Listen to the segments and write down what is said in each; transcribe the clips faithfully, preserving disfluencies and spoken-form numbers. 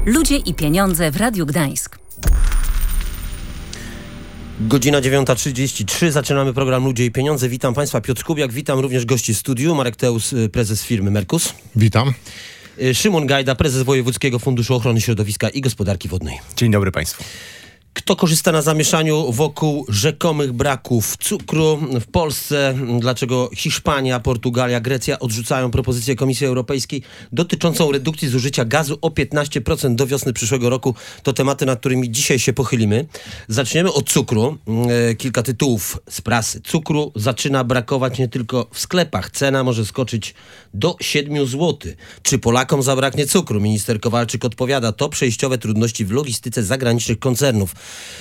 Ludzie i pieniądze w Radiu Gdańsk. Godzina dziewiąta trzydzieści trzy. Zaczynamy program Ludzie i Pieniądze. Witam Państwa, Piotr Kubiak. Witam również gości studiu. Marek Teus, prezes firmy Merkus. Witam. Szymon Gajda, prezes Wojewódzkiego Funduszu Ochrony Środowiska i Gospodarki Wodnej. Dzień dobry Państwu. Kto korzysta na zamieszaniu wokół rzekomych braków cukru w Polsce? Dlaczego Hiszpania, Portugalia, Grecja odrzucają propozycję Komisji Europejskiej dotyczącą redukcji zużycia gazu o piętnaście procent do wiosny przyszłego roku? To tematy, nad którymi dzisiaj się pochylimy. Zaczniemy od cukru. E, kilka tytułów z prasy. Cukru zaczyna brakować nie tylko w sklepach. Cena może skoczyć do siedmiu złotych. Czy Polakom zabraknie cukru? Minister Kowalczyk odpowiada, to przejściowe trudności w logistyce zagranicznych koncernów.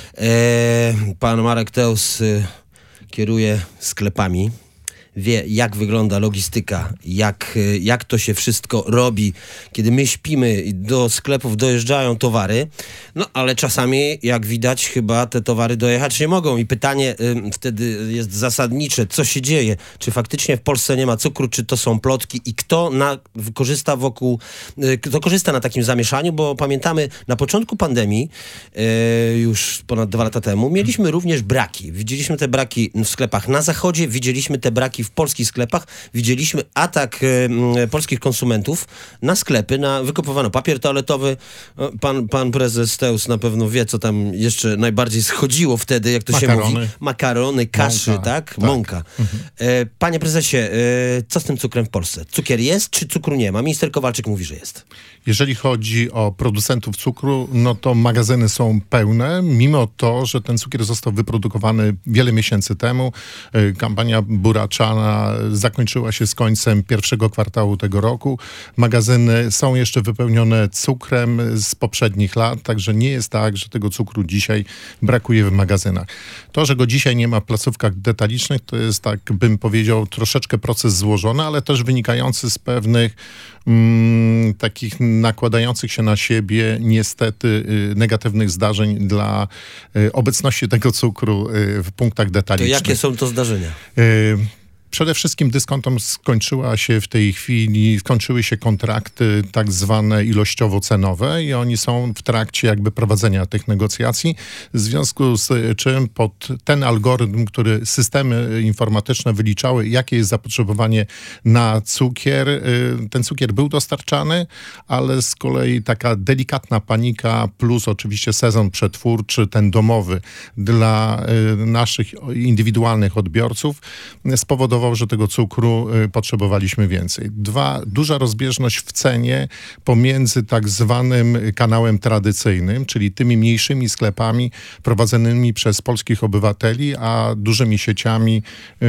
E, pan Marek Teus y, kieruje sklepami, wie jak wygląda logistyka, jak, y, jak to się wszystko robi, kiedy my śpimy i do sklepów dojeżdżają towary, no ale czasami jak widać chyba te towary dojechać nie mogą i pytanie y, wtedy jest zasadnicze, co się dzieje, czy faktycznie w Polsce nie ma cukru, czy to są plotki i kto na, korzysta wokół, y, kto korzysta na takim zamieszaniu, bo pamiętamy na początku pandemii, y, już ponad dwa lata temu, mieliśmy również braki, widzieliśmy te braki w sklepach na zachodzie, widzieliśmy te braki w polskich sklepach, widzieliśmy atak y, polskich konsumentów na sklepy, na wykupowano papier toaletowy. Pan, pan prezes Teus na pewno wie, co tam jeszcze najbardziej schodziło wtedy, jak to Makarony. się mówi. Makarony, kaszy, Mąka, tak? tak. Mąka. Mhm. E, panie prezesie, e, co z tym cukrem w Polsce? Cukier jest, czy cukru nie ma? Minister Kowalczyk mówi, że jest. Jeżeli chodzi o producentów cukru, no to magazyny są pełne, mimo to, że ten cukier został wyprodukowany wiele miesięcy temu. E, kampania buraczana zakończyła się z końcem pierwszego kwartału tego roku. Magazyny są jeszcze wypełnione cukrem z poprzednich lat, także nie jest tak, że tego cukru dzisiaj brakuje w magazynach. To, że go dzisiaj nie ma w placówkach detalicznych, to jest, tak bym powiedział, troszeczkę proces złożony, ale też wynikający z pewnych mm, takich nakładających się na siebie niestety y, negatywnych zdarzeń dla y, obecności tego cukru y, w punktach detalicznych. To jakie są to zdarzenia? Y, Przede wszystkim dyskontom skończyła się w tej chwili, skończyły się kontrakty tak zwane ilościowo-cenowe i oni są w trakcie jakby prowadzenia tych negocjacji, w związku z czym pod ten algorytm, który systemy informatyczne wyliczały, jakie jest zapotrzebowanie na cukier, ten cukier był dostarczany, ale z kolei taka delikatna panika plus oczywiście sezon przetwórczy, ten domowy dla naszych indywidualnych odbiorców spowodował, że tego cukru y, potrzebowaliśmy więcej. Dwa, duża rozbieżność w cenie pomiędzy tak zwanym kanałem tradycyjnym, czyli tymi mniejszymi sklepami prowadzonymi przez polskich obywateli, a dużymi sieciami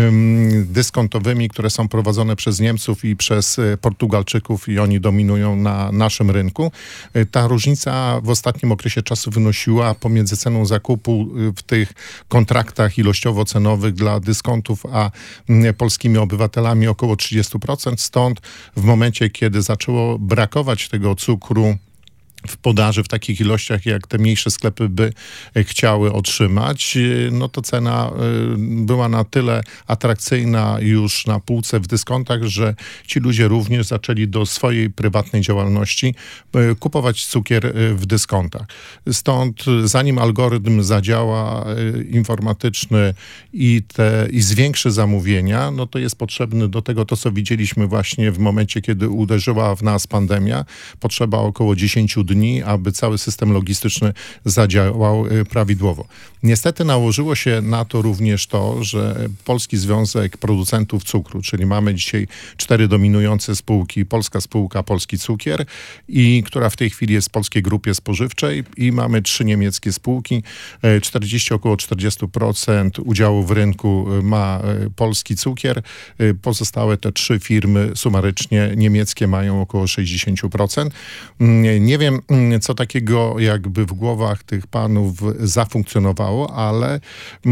ym, dyskontowymi, które są prowadzone przez Niemców i przez y, Portugalczyków i oni dominują na naszym rynku. Y, ta różnica w ostatnim okresie czasu wynosiła pomiędzy ceną zakupu y, w tych kontraktach ilościowo-cenowych dla dyskontów, a y, polskimi obywatelami około trzydzieści procent. Stąd w momencie, kiedy zaczęło brakować tego cukru w podaży w takich ilościach, jak te mniejsze sklepy by chciały otrzymać, no to cena była na tyle atrakcyjna już na półce w dyskontach, że ci ludzie również zaczęli do swojej prywatnej działalności kupować cukier w dyskontach. Stąd zanim algorytm zadziała informatyczny i, te, i zwiększy zamówienia, no to jest potrzebny do tego to, co widzieliśmy właśnie w momencie, kiedy uderzyła w nas pandemia. Potrzeba około dziesięciu dni, aby cały system logistyczny zadziałał prawidłowo. Niestety nałożyło się na to również to, że Polski Związek Producentów Cukru, czyli mamy dzisiaj cztery dominujące spółki, Polska Spółka Polski Cukier, i która w tej chwili jest w Polskiej Grupie Spożywczej, i mamy trzy niemieckie spółki. czterdzieści, około czterdzieści procent udziału w rynku ma Polski Cukier. Pozostałe te trzy firmy sumarycznie niemieckie mają około sześćdziesiąt procent. Nie wiem, co takiego jakby w głowach tych panów zafunkcjonowało, ale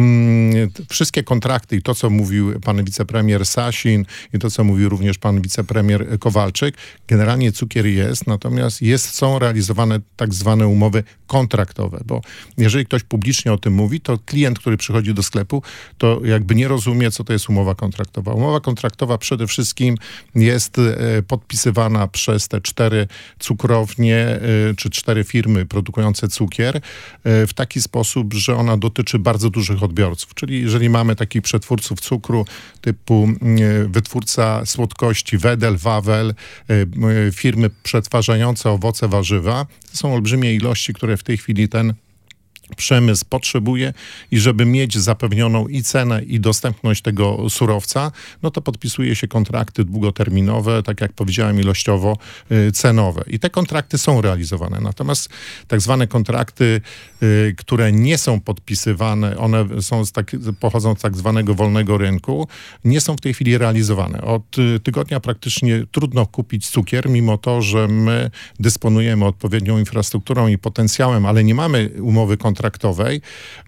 mm, wszystkie kontrakty i to, co mówił pan wicepremier Sasin i to, co mówił również pan wicepremier Kowalczyk, generalnie cukier jest, natomiast jest, są realizowane tak zwane umowy kontraktowe, bo jeżeli ktoś publicznie o tym mówi, to klient, który przychodzi do sklepu, to jakby nie rozumie, co to jest umowa kontraktowa. Umowa kontraktowa przede wszystkim jest e, podpisywana przez te cztery cukrownie, e, czy cztery firmy produkujące cukier w taki sposób, że ona dotyczy bardzo dużych odbiorców. Czyli jeżeli mamy takich przetwórców cukru typu wytwórca słodkości Wedel, Wawel, firmy przetwarzające owoce, warzywa, to są olbrzymie ilości, które w tej chwili ten przemysł potrzebuje i żeby mieć zapewnioną i cenę, i dostępność tego surowca, no to podpisuje się kontrakty długoterminowe, tak jak powiedziałem, ilościowo y, cenowe. I te kontrakty są realizowane. Natomiast tak zwane kontrakty, y, które nie są podpisywane, one są z tak, pochodzą z tak zwanego wolnego rynku, nie są w tej chwili realizowane. Od y, tygodnia praktycznie trudno kupić cukier, mimo to, że my dysponujemy odpowiednią infrastrukturą i potencjałem, ale nie mamy umowy kontraktowej, kontraktowej,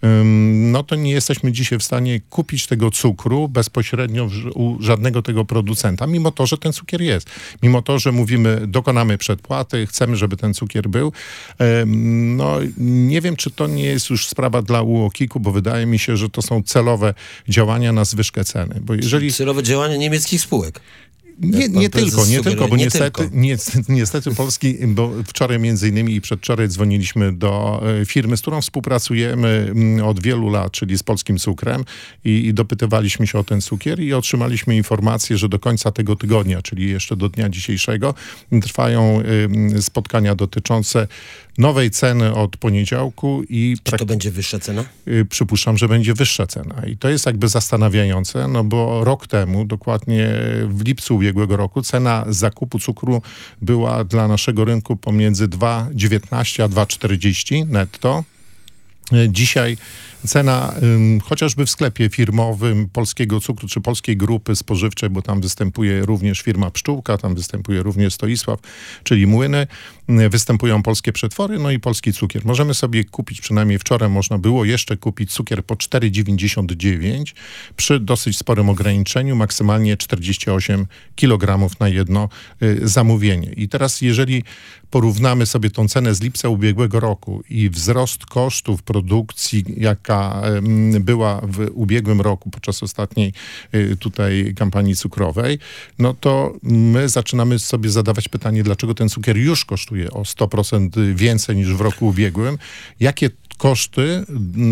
no to nie jesteśmy dzisiaj w stanie kupić tego cukru bezpośrednio u żadnego tego producenta, mimo to, że ten cukier jest. Mimo to, że mówimy, dokonamy przedpłaty, chcemy, żeby ten cukier był. No nie wiem, czy to nie jest już sprawa dla U O K I K-u, bo wydaje mi się, że to są celowe działania na zwyżkę ceny. Bo jeżeli... Celowe działania niemieckich spółek. Nie, nie tylko, nie tylko, bo nie niestety, tylko. niestety, niestety Polski, bo wczoraj między innymi i przedwczoraj dzwoniliśmy do firmy, z którą współpracujemy od wielu lat, czyli z Polskim Cukrem i, i dopytywaliśmy się o ten cukier i otrzymaliśmy informację, że do końca tego tygodnia, czyli jeszcze do dnia dzisiejszego, trwają spotkania dotyczące nowej ceny od poniedziałku. I Czy to będzie wyższa cena? Przypuszczam, że będzie wyższa cena. I to jest jakby zastanawiające, no bo rok temu, dokładnie w lipcu ubiegłego roku, cena zakupu cukru była dla naszego rynku pomiędzy dwa dziewiętnaście a dwa czterdzieści netto. Dzisiaj cena ym, chociażby w sklepie firmowym Polskiego Cukru czy Polskiej Grupy Spożywczej, bo tam występuje również firma Pszczółka, tam występuje również Stoisław, czyli Młyny, y, występują polskie przetwory, no i polski cukier. Możemy sobie kupić, przynajmniej wczoraj można było jeszcze kupić cukier po cztery dziewięćdziesiąt dziewięć przy dosyć sporym ograniczeniu, maksymalnie czterdzieści osiem kilogramów na jedno y, zamówienie. I teraz jeżeli porównamy sobie tą cenę z lipca ubiegłego roku i wzrost kosztów produkcji, jaka była w ubiegłym roku podczas ostatniej tutaj kampanii cukrowej, no to my zaczynamy sobie zadawać pytanie, dlaczego ten cukier już kosztuje o sto procent więcej niż w roku ubiegłym. Jakie koszty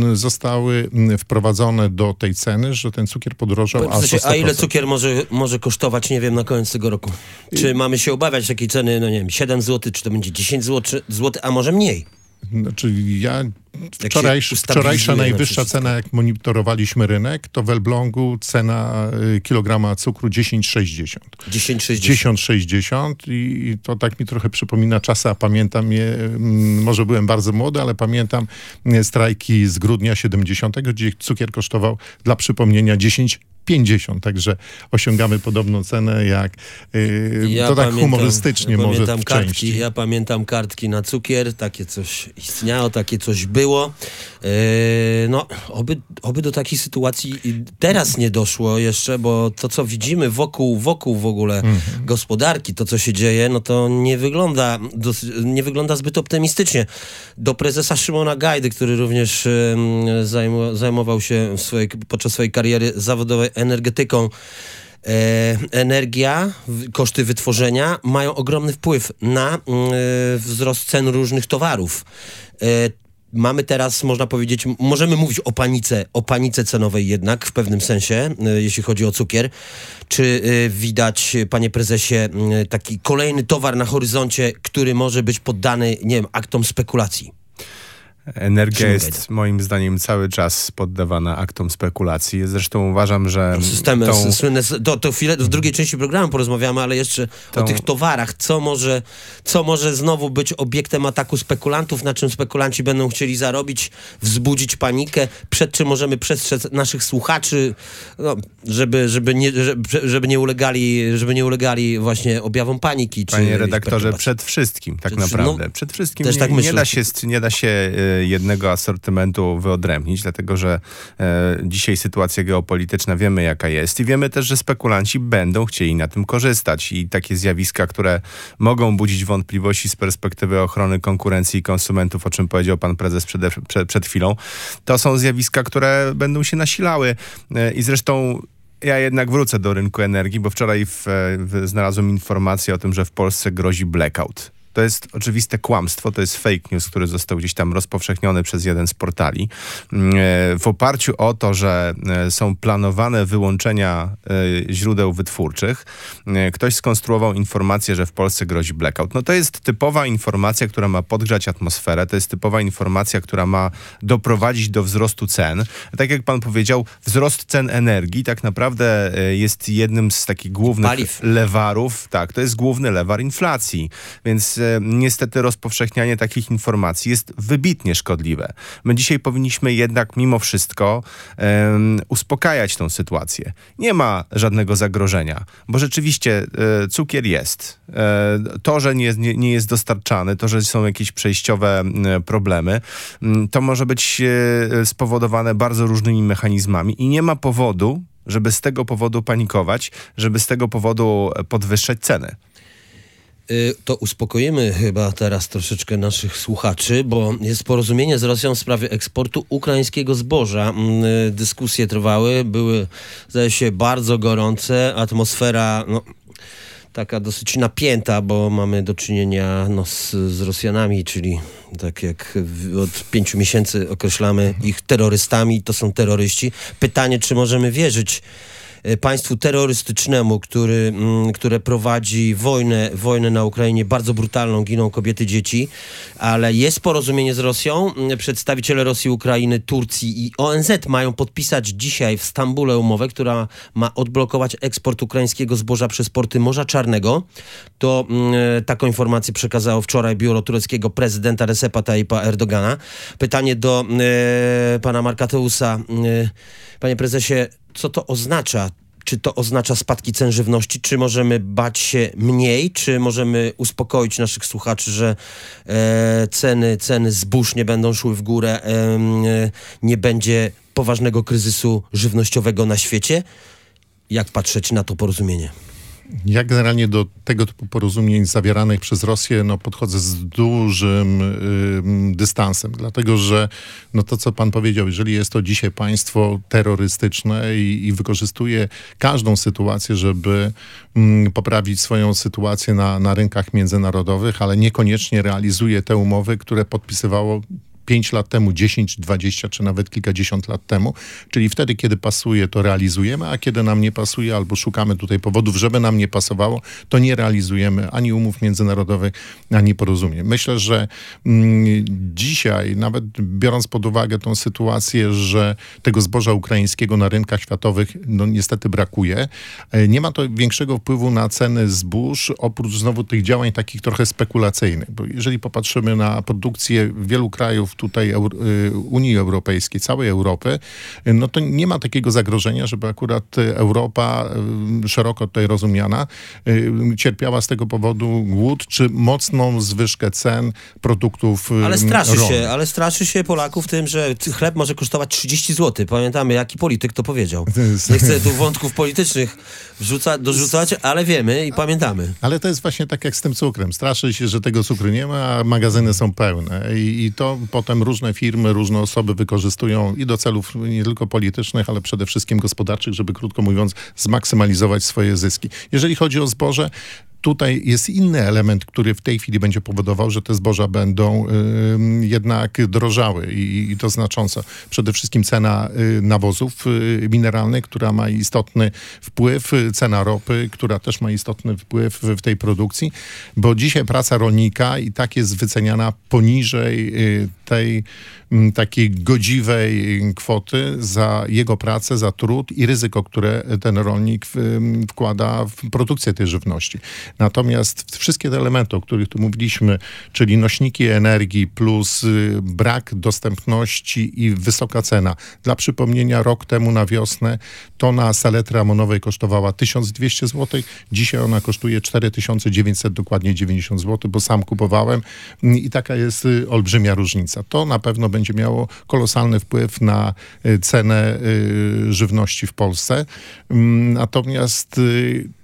zostały wprowadzone do tej ceny, że ten cukier podrożał aż o sto procent. A ile cukier może, może kosztować, nie wiem, na koniec tego roku? Czy mamy się obawiać takiej ceny, no nie wiem, siedem złotych, czy to będzie dziesięć złotych, a może mniej? Znaczy ja... Wczorajsz, wczorajsza najwyższa cena, jak monitorowaliśmy rynek, to w Elblągu cena y, kilograma cukru dziesięć sześćdziesiąt. dziesięć sześćdziesiąt i to tak mi trochę przypomina czasy, a pamiętam je, m, może byłem bardzo młody, ale pamiętam y, strajki z grudnia siedemdziesiątego, gdzie cukier kosztował, dla przypomnienia, dziesięć pięćdziesiąt, także osiągamy podobną cenę, jak yy, ja to tak pamiętam, humorystycznie ja może pamiętam w kartki, części. Ja pamiętam kartki na cukier, takie coś istniało, takie coś było. Yy, no, oby, oby do takiej sytuacji teraz nie doszło jeszcze, bo to, co widzimy wokół, wokół w ogóle mhm. gospodarki, to, co się dzieje, no to nie wygląda, dos- nie wygląda zbyt optymistycznie. Do prezesa Szymona Gajdy, który również yy, zajm- zajmował się w swojej, podczas swojej kariery zawodowej energetyką. E, energia, w, koszty wytworzenia mają ogromny wpływ na e, wzrost cen różnych towarów. E, mamy teraz, można powiedzieć, możemy mówić o panice, o panice cenowej jednak w pewnym sensie, e, jeśli chodzi o cukier. Czy e, widać, panie prezesie, e, taki kolejny towar na horyzoncie, który może być poddany, nie wiem, aktom spekulacji? Energia jest moim zdaniem cały czas poddawana aktom spekulacji. Zresztą uważam, że... Systemy, tą... słynne, to, to chwilę, w drugiej części programu porozmawiamy, ale jeszcze tą... o tych towarach. Co może, co może znowu być obiektem ataku spekulantów, na czym spekulanci będą chcieli zarobić, wzbudzić panikę, przed czym możemy przestrzec naszych słuchaczy, no, żeby, żeby, nie, żeby, żeby, nie ulegali, żeby nie ulegali właśnie objawom paniki. Panie czy redaktorze, przed wszystkim tak przed, naprawdę. No, przed wszystkim nie, tak nie, da się, nie da się jednego asortymentu wyodrębnić, dlatego że e, dzisiaj sytuacja geopolityczna wiemy jaka jest i wiemy też, że spekulanci będą chcieli na tym korzystać i takie zjawiska, które mogą budzić wątpliwości z perspektywy ochrony konkurencji i konsumentów, o czym powiedział pan prezes przed, przed, przed chwilą, to są zjawiska, które będą się nasilały e, i zresztą ja jednak wrócę do rynku energii, bo wczoraj w, w, znalazłem informację o tym, że w Polsce grozi blackout. To jest oczywiste kłamstwo, to jest fake news, który został gdzieś tam rozpowszechniony przez jeden z portali. W oparciu o to, że są planowane wyłączenia źródeł wytwórczych, ktoś skonstruował informację, że w Polsce grozi blackout. No to jest typowa informacja, która ma podgrzać atmosferę, to jest typowa informacja, która ma doprowadzić do wzrostu cen. Tak jak pan powiedział, wzrost cen energii tak naprawdę jest jednym z takich głównych Paliw. lewarów. Tak, to jest główny lewar inflacji. Więc e, niestety rozpowszechnianie takich informacji jest wybitnie szkodliwe. My dzisiaj powinniśmy jednak mimo wszystko e, uspokajać tą sytuację. Nie ma żadnego zagrożenia, bo rzeczywiście e, cukier jest. E, to, że nie, nie, nie jest dostarczany, to, że są jakieś przejściowe e, problemy, m, to może być e, spowodowane bardzo różnymi mechanizmami i nie ma powodu, żeby z tego powodu panikować, żeby z tego powodu podwyższać ceny. To uspokoimy chyba teraz troszeczkę naszych słuchaczy, bo jest porozumienie z Rosją w sprawie eksportu ukraińskiego zboża. Dyskusje trwały, były, zdaje się, bardzo gorące. Atmosfera, no, taka dosyć napięta, bo mamy do czynienia no, z, z Rosjanami, czyli tak jak od pięciu miesięcy określamy ich terrorystami, to są terroryści. Pytanie, czy możemy wierzyć państwu terrorystycznemu, który, które prowadzi wojnę, wojnę na Ukrainie, bardzo brutalną, giną kobiety, dzieci, ale jest porozumienie z Rosją. Przedstawiciele Rosji, Ukrainy, Turcji i O N Z mają podpisać dzisiaj w Stambule umowę, która ma odblokować eksport ukraińskiego zboża przez porty Morza Czarnego. To mm, taką informację przekazało wczoraj biuro tureckiego prezydenta Recepa Tayyipa Erdogana. Pytanie do e, pana Markateusa. E, panie prezesie, co to oznacza? Czy to oznacza spadki cen żywności? Czy możemy bać się mniej? Czy możemy uspokoić naszych słuchaczy, że e, ceny, ceny zbóż nie będą szły w górę, e, nie będzie poważnego kryzysu żywnościowego na świecie? Jak patrzeć na to porozumienie? Ja generalnie do tego typu porozumień zawieranych przez Rosję no, podchodzę z dużym y, dystansem, dlatego że no, to, co pan powiedział, jeżeli jest to dzisiaj państwo terrorystyczne i, i wykorzystuje każdą sytuację, żeby mm, poprawić swoją sytuację na, na rynkach międzynarodowych, ale niekoniecznie realizuje te umowy, które podpisywało pięć lat temu, dziesięć, dwadzieścia czy nawet kilkadziesiąt lat temu. Czyli wtedy, kiedy pasuje, to realizujemy, a kiedy nam nie pasuje albo szukamy tutaj powodów, żeby nam nie pasowało, to nie realizujemy ani umów międzynarodowych, ani porozumień. Myślę, że mm, dzisiaj, nawet biorąc pod uwagę tą sytuację, że tego zboża ukraińskiego na rynkach światowych no niestety brakuje, nie ma to większego wpływu na ceny zbóż, oprócz znowu tych działań takich trochę spekulacyjnych. Bo jeżeli popatrzymy na produkcję wielu krajów tutaj Unii Europejskiej, całej Europy, no to nie ma takiego zagrożenia, żeby akurat Europa, szeroko tutaj rozumiana, cierpiała z tego powodu głód, czy mocną zwyżkę cen produktów Ale straszy rolnych. się, ale straszy się Polaków tym, że chleb może kosztować trzydzieści złotych. Pamiętamy, jaki polityk to powiedział. Nie chcę tu wątków politycznych wrzuca, dorzucać, ale wiemy i pamiętamy. Ale to jest właśnie tak jak z tym cukrem. Straszy się, że tego cukru nie ma, a magazyny są pełne. I, i to potem różne firmy, różne osoby wykorzystują i do celów nie tylko politycznych, ale przede wszystkim gospodarczych, żeby krótko mówiąc zmaksymalizować swoje zyski. Jeżeli chodzi o zboże, tutaj jest inny element, który w tej chwili będzie powodował, że te zboża będą y, jednak drożały i, i to znacząco. Przede wszystkim cena y, nawozów y, mineralnych, która ma istotny wpływ, y, cena ropy, która też ma istotny wpływ w, w tej produkcji, bo dzisiaj praca rolnika i tak jest wyceniana poniżej y, tej y, takiej godziwej kwoty za jego pracę, za trud i ryzyko, które ten rolnik w, wkłada w produkcję tej żywności. Natomiast wszystkie te elementy, o których tu mówiliśmy, czyli nośniki energii plus y, brak dostępności i wysoka cena. Dla przypomnienia, rok temu na wiosnę tona saletry amonowej kosztowała tysiąc dwieście złotych. Dzisiaj ona kosztuje cztery tysiące dziewięćset, dokładnie dziewięćdziesiąt złotych, bo sam kupowałem i taka jest y, olbrzymia różnica. To na pewno będzie miało kolosalny wpływ na y, cenę y, żywności w Polsce. Y, natomiast y,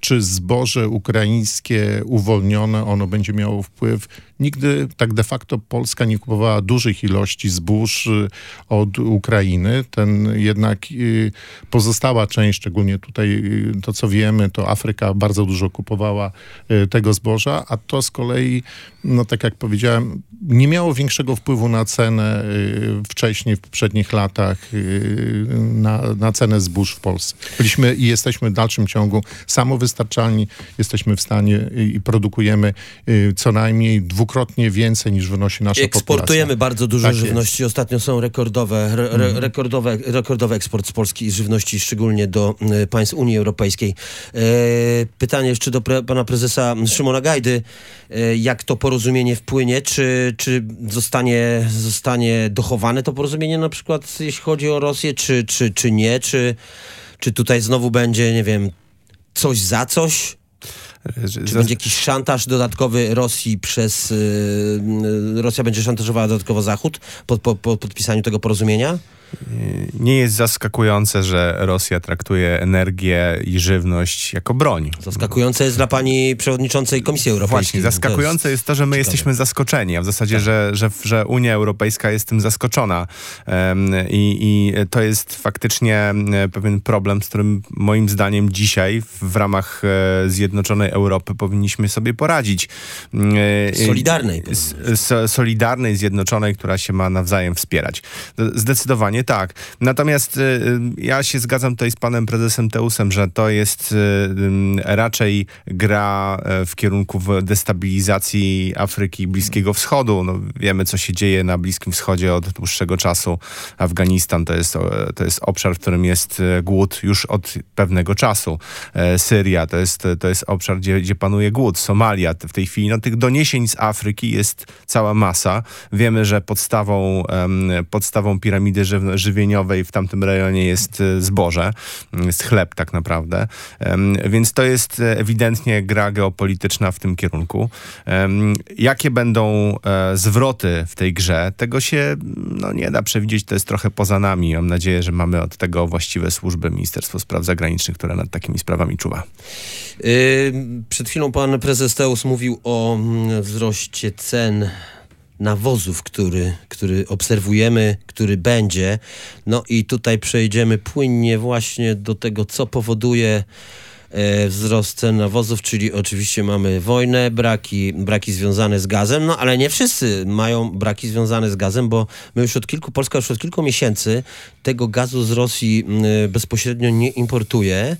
czy zboże ukraińskie uwolnione, ono będzie miało wpływ. Nigdy tak de facto Polska nie kupowała dużych ilości zbóż od Ukrainy. Ten jednak pozostała część, szczególnie tutaj to, co wiemy, to Afryka bardzo dużo kupowała tego zboża, a to z kolei, no tak jak powiedziałem, nie miało większego wpływu na cenę wcześniej, w poprzednich latach, na, na cenę zbóż w Polsce. Byliśmy i jesteśmy w dalszym ciągu samowystarczalni, jesteśmy w stanie i produkujemy co najmniej dwukrotnie więcej niż wynosi nasza populacja. Eksportujemy bardzo dużo tak żywności. Jest. Ostatnio są rekordowe, re, re, rekordowe, rekordowy eksport z Polski żywności, szczególnie do y, państw Unii Europejskiej. E, pytanie jeszcze do pre, pana prezesa Szymona Gajdy. E, jak to porozumienie wpłynie? Czy, czy zostanie, zostanie dochowane to porozumienie na przykład, jeśli chodzi o Rosję, czy, czy, czy nie? Czy, czy tutaj znowu będzie, nie wiem, coś za coś? Czy będzie jakiś szantaż dodatkowy Rosji przez... Yy, Rosja będzie szantażowała dodatkowo Zachód po, po, po podpisaniu tego porozumienia? Nie jest zaskakujące, że Rosja traktuje energię i żywność jako broń. Zaskakujące jest dla pani przewodniczącej Komisji Europejskiej. Właśnie, zaskakujące jest, jest to, że my ciekawe. jesteśmy zaskoczeni, a w zasadzie, tak. że, że, że Unia Europejska jest tym zaskoczona. Um, i, I to jest faktycznie pewien problem, z którym moim zdaniem dzisiaj w ramach e, Zjednoczonej Europy powinniśmy sobie poradzić. E, solidarnej. S, solidarnej, zjednoczonej, która się ma nawzajem wspierać. Zdecydowanie tak. Natomiast y, ja się zgadzam tutaj z panem prezesem Teusem, że to jest y, y, raczej gra y, w kierunku destabilizacji Afryki i Bliskiego Wschodu. No, wiemy, co się dzieje na Bliskim Wschodzie od dłuższego czasu. Afganistan to jest, to jest obszar, w którym jest głód już od pewnego czasu. E, Syria to jest, to jest obszar, gdzie, gdzie panuje głód. Somalia w tej chwili. No, tych doniesień z Afryki jest cała masa. Wiemy, że podstawą, um, podstawą piramidy żyw- żywieniowej w tamtym rejonie jest zboże, jest chleb tak naprawdę. Um, więc to jest ewidentnie gra geopolityczna w tym kierunku. Um, jakie będą e, zwroty w tej grze, tego się no, nie da przewidzieć, to jest trochę poza nami. Mam nadzieję, że mamy od tego właściwe służby, Ministerstwo Spraw Zagranicznych, które nad takimi sprawami czuwa. Yy, przed chwilą pan prezes Teus mówił o wzroście cen nawozów, który, który obserwujemy, który będzie. No i tutaj przejdziemy płynnie właśnie do tego, co powoduje e, wzrost cen nawozów, czyli oczywiście mamy wojnę, braki, braki związane z gazem, no ale nie wszyscy mają braki związane z gazem, bo my już od kilku, Polska już od kilku miesięcy tego gazu z Rosji y, bezpośrednio nie importuje.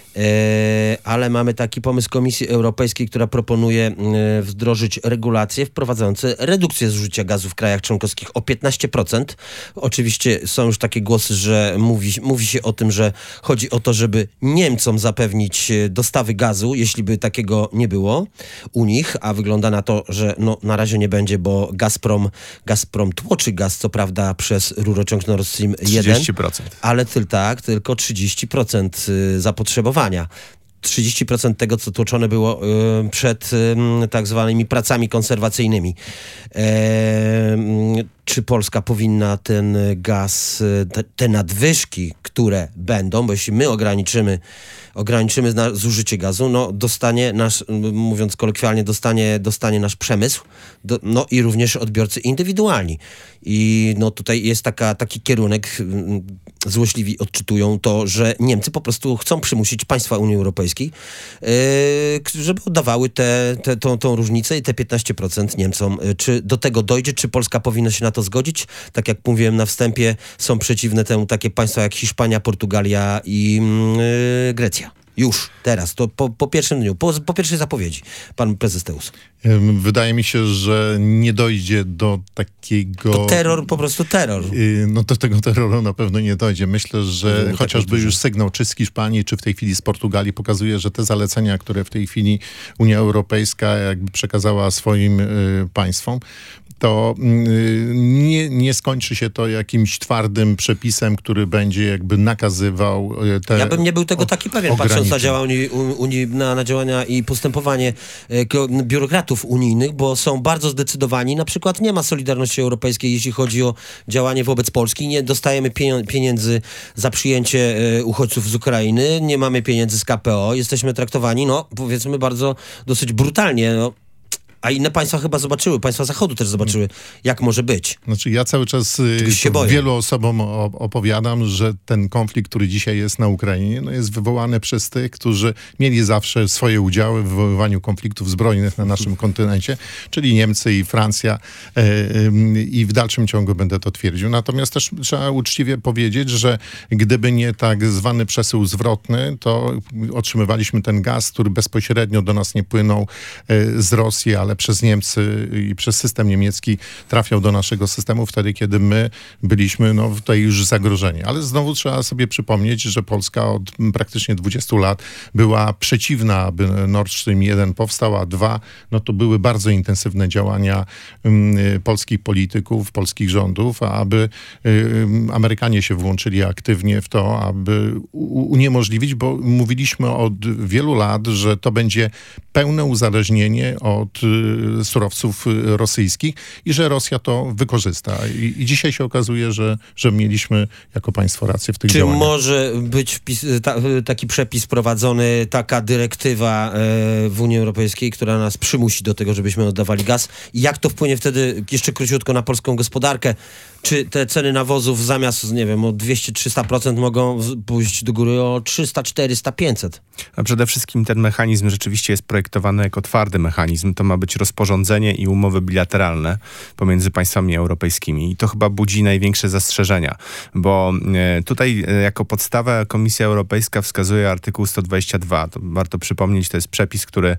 E, ale mamy taki pomysł Komisji Europejskiej, która proponuje e, wdrożyć regulacje wprowadzające redukcję zużycia gazu w krajach członkowskich o piętnaście procent. Oczywiście są już takie głosy, że mówi, mówi się o tym, że chodzi o to, żeby Niemcom zapewnić dostawy gazu, jeśli by takiego nie było u nich, a wygląda na to, że no, na razie nie będzie, bo Gazprom, Gazprom tłoczy gaz, co prawda przez rurociąg Nord Stream jeden, trzydzieści procent. ale tyl, tak, tylko trzydzieści procent zapotrzebowania. trzydzieści procent tego, co tłoczone było y, przed y, tak zwanymi pracami konserwacyjnymi. E, czy Polska powinna ten gaz, te, te nadwyżki, które będą, bo jeśli my ograniczymy, ograniczymy na zużycie gazu, no dostanie nasz, mówiąc kolokwialnie, dostanie, dostanie nasz przemysł, do, no i również odbiorcy indywidualni. I no tutaj jest taka, taki kierunek, złośliwi odczytują to, że Niemcy po prostu chcą przymusić państwa Unii Europejskiej, yy, żeby oddawały te, te, tą, tą różnicę i te piętnaście procent Niemcom. Czy do tego dojdzie, czy Polska powinna się na to zgodzić? Tak jak mówiłem na wstępie, są przeciwne temu takie państwa jak Hiszpania, Portugalia i yy, Grecja. Już, teraz, to po, po pierwszym dniu, po, po pierwszej zapowiedzi, pan prezes Teus. Wydaje mi się, że nie dojdzie do takiego... To terror, po prostu terror. No do tego terroru na pewno nie dojdzie. Myślę, że no, chociażby tak już sygnał czy z Hiszpanii, czy w tej chwili z Portugalii pokazuje, że te zalecenia, które w tej chwili Unia Europejska jakby przekazała swoim y, państwom, to nie, nie skończy się to jakimś twardym przepisem, który będzie jakby nakazywał te... Ja bym nie był tego taki pewien, patrząc na działania, Unii, na, na działania i postępowanie biurokratów unijnych, bo są bardzo zdecydowani. Na przykład nie ma Solidarności Europejskiej, jeśli chodzi o działanie wobec Polski. Nie dostajemy pieniędzy za przyjęcie uchodźców z Ukrainy, nie mamy pieniędzy z K P O, jesteśmy traktowani, no powiedzmy bardzo dosyć brutalnie, no. A inne państwa chyba zobaczyły, państwa Zachodu też zobaczyły, jak może być. Znaczy ja cały czas wielu osobom opowiadam, że ten konflikt, który dzisiaj jest na Ukrainie, no jest wywołany przez tych, którzy mieli zawsze swoje udziały w wywoływaniu konfliktów zbrojnych na naszym kontynencie, czyli Niemcy i Francja i w dalszym ciągu będę to twierdził. Natomiast też trzeba uczciwie powiedzieć, że gdyby nie tak zwany przesył zwrotny, to otrzymywaliśmy ten gaz, który bezpośrednio do nas nie płynął z Rosji, ale przez Niemcy i przez system niemiecki trafiał do naszego systemu wtedy, kiedy my byliśmy no, tutaj już zagrożeni. Ale znowu trzeba sobie przypomnieć, że Polska od praktycznie dwudziestu lat była przeciwna, aby Nord Stream jeden powstał, a dwa, no to były bardzo intensywne działania um, polskich polityków, polskich rządów, aby um, Amerykanie się włączyli aktywnie w to, aby u- uniemożliwić, bo mówiliśmy od wielu lat, że to będzie pełne uzależnienie od surowców rosyjskich i że Rosja to wykorzysta. I, i dzisiaj się okazuje, że, że mieliśmy jako państwo rację w tych Czy działaniach. Czy może być wpis, ta, taki przepis prowadzony, taka dyrektywa e, w Unii Europejskiej, która nas przymusi do tego, żebyśmy oddawali gaz? I jak to wpłynie wtedy, jeszcze króciutko, na polską gospodarkę? Czy te ceny nawozów zamiast, nie wiem, o dwieście do trzystu procent mogą pójść do góry o trzysta, czterysta, pięćset? A przede wszystkim ten mechanizm rzeczywiście jest projektowany jako twardy mechanizm. To ma być rozporządzenie i umowy bilateralne pomiędzy państwami europejskimi. I to chyba budzi największe zastrzeżenia, bo e, tutaj e, jako podstawę Komisja Europejska wskazuje artykuł sto dwadzieścia dwa. To warto przypomnieć, to jest przepis, który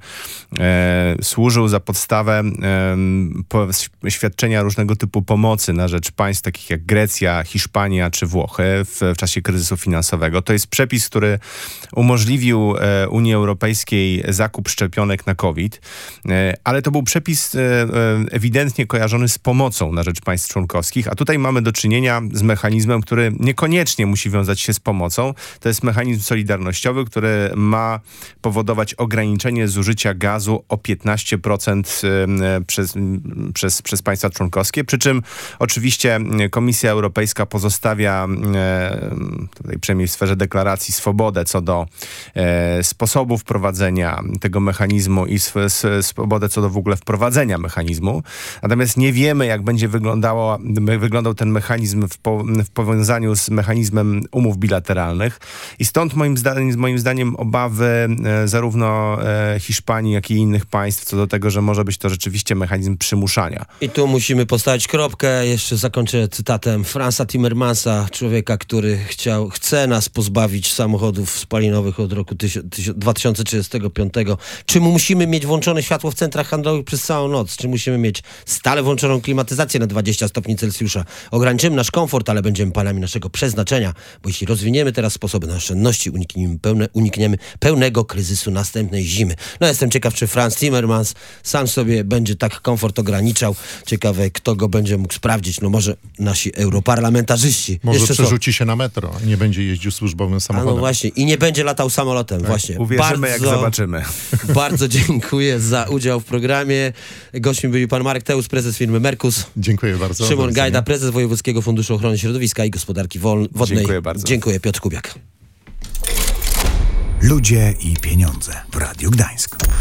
e, służył za podstawę e, po, świadczenia różnego typu pomocy na rzecz państw takich jak Grecja, Hiszpania czy Włochy w, w czasie kryzysu finansowego. To jest przepis, który umożliwił e, Unii Europejskiej zakup szczepionek na COVID, e, ale to był przepis e, e, ewidentnie kojarzony z pomocą na rzecz państw członkowskich, a tutaj mamy do czynienia z mechanizmem, który niekoniecznie musi wiązać się z pomocą. To jest mechanizm solidarnościowy, który ma powodować ograniczenie zużycia gazu o piętnaście procent e, przez, przez, przez państwa członkowskie, przy czym oczywiście Komisja Europejska pozostawia e, tutaj przynajmniej w sferze deklaracji swobodę co do e, sposobu wprowadzenia tego mechanizmu i sw- sw- swobodę co do w ogóle wprowadzenia mechanizmu. Natomiast nie wiemy, jak będzie wyglądało, wyglądał ten mechanizm w, po, w powiązaniu z mechanizmem umów bilateralnych. I stąd moim zdaniem, moim zdaniem obawy e, zarówno e, Hiszpanii, jak i innych państw co do tego, że może być to rzeczywiście mechanizm przymuszania. I tu musimy postawić kropkę. Jeszcze zakończę cytatem Franza Timmermansa, człowieka, który chciał, chce nas pozbawić samochodów spalinowych od roku dwa tysiące trzydziestego piątego. Czy musimy mieć włączone światło w centrach handlowych przez całą noc? Czy musimy mieć stale włączoną klimatyzację na dwadzieścia stopni Celsjusza? Ograniczymy nasz komfort, ale będziemy panami naszego przeznaczenia, bo jeśli rozwiniemy teraz sposoby na oszczędności, unikniemy, pełne, unikniemy pełnego kryzysu następnej zimy. No jestem ciekaw, czy Franz Timmermans sam sobie będzie tak komfort ograniczał. Ciekawe, kto go będzie mógł sprawdzić. No może nasi europarlamentarzyści. Może Jeszcze przerzuci co? się na metro, nie będzie jeździł służbowym samochodem. A no właśnie. I nie będzie latał samolotem. Tak. Właśnie. Uwierzymy, bardzo, jak zobaczymy. Bardzo dziękuję za udział w programie. Gośćmi byli pan Marek Teus, prezes firmy Merkus. Dziękuję bardzo. Szymon Gajda, prezes Wojewódzkiego Funduszu Ochrony Środowiska i Gospodarki Wodnej. Dziękuję bardzo. Dziękuję, Piotr Kubiak. Ludzie i pieniądze w Radiu Gdańsk.